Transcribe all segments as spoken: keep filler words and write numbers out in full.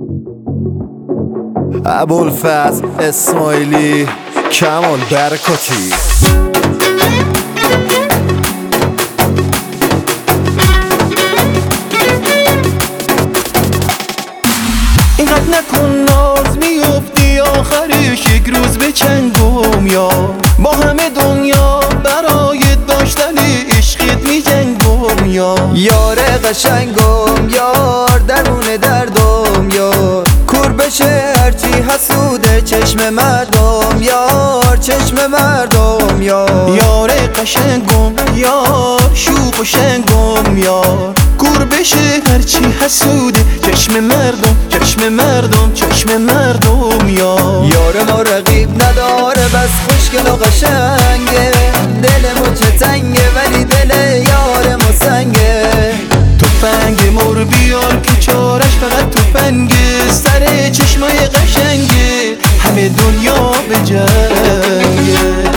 ابوالفضل اسماعیلی، کمال برکاتی. اینقدر نکن ناز، میفتی آخرش یک روز به چنگم یا با همه دنیا برای داشتن عشقت می جنگم یا یار قشنگم، یار درون دردم، یار کور بشه هرچی حسوده چشم مردم، یار چشم مردم، یار یار قشنگم، یار شوق و شنگم، یار کور بشه هرچی حسوده چشم مردم، چشم مردم، چشم مردم، یار یار ما رقیب نداره بس خوشگل و قشنگه، دل ما چه تنگه ولی دل یار ما سنگه. تفنگ مر بیار که چارش فقط تفنگه، سر چشمای قشنگه همه دنیا به جنگه.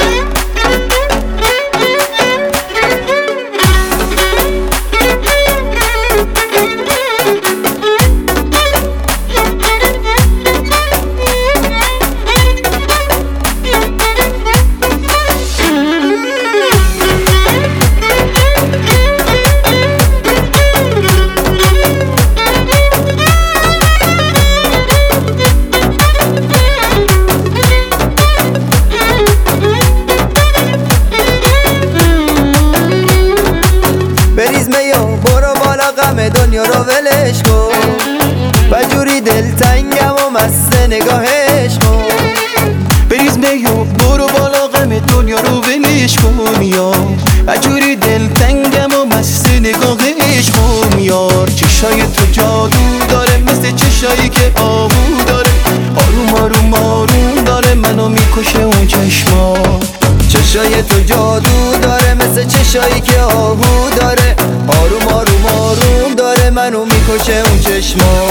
دنیا رو ولش کن و جوری دلتنگم و مست نگاهش کن. بریز میو برو بالا غم دنیا رو ولش کن یا و جوری دلتنگم و مست نگاهش کن. یار چشای تو جادو داره مثل چشایی که آهو داره، آروم آروم آروم داره منو میکشه اون چشما. چشای تو جادو داره مثل چشایی که آهو داره، آروم آروم آروم داره منو میکشه اون چشما.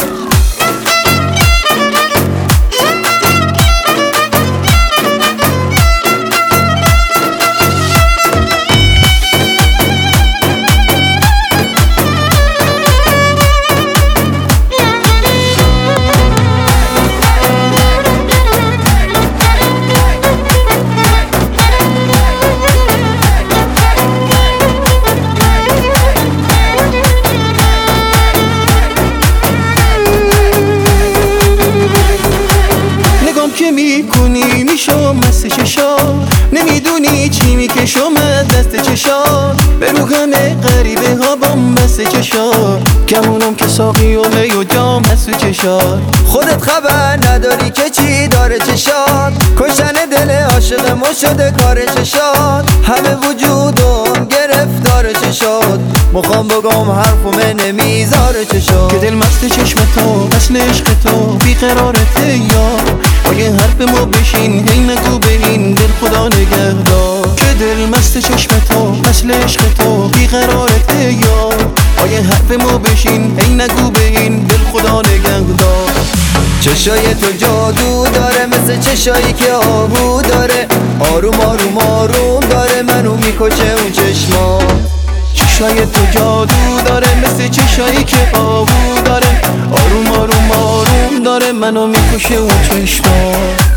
که میکنی میشم مست چشا، نمیدونی چی میکشم از دست چشا، به رو همه غریبه ها بام بست چشا، کمونم که ساقی و می و جام هست چشا. خودت خبر نداری که چی داره چشات، کشن دل عاشق ما شده کار چشات، همه وجودم گرفتار چشات، مخوام بگم حرفم نمیذاره چشات. که دل مست چشم تو اصل عشق تو بیقرارته یا آیه حرف ما بشین هی نگو به این دل خدا نگهدار. که دل مست چشم تو اصل عشق تو بیقرارته یا آیه حرف ما بشین هی نگو به این دل خدا نگهدار. چشای تو جادو داره مثل چشایی که آهو داره، آروم آروم آروم داره منو میکشه اون چشما. چشای تو جادو داره مثل چشایی که آهو داره، آروم آروم آروم داره منو میکشه اون چشما.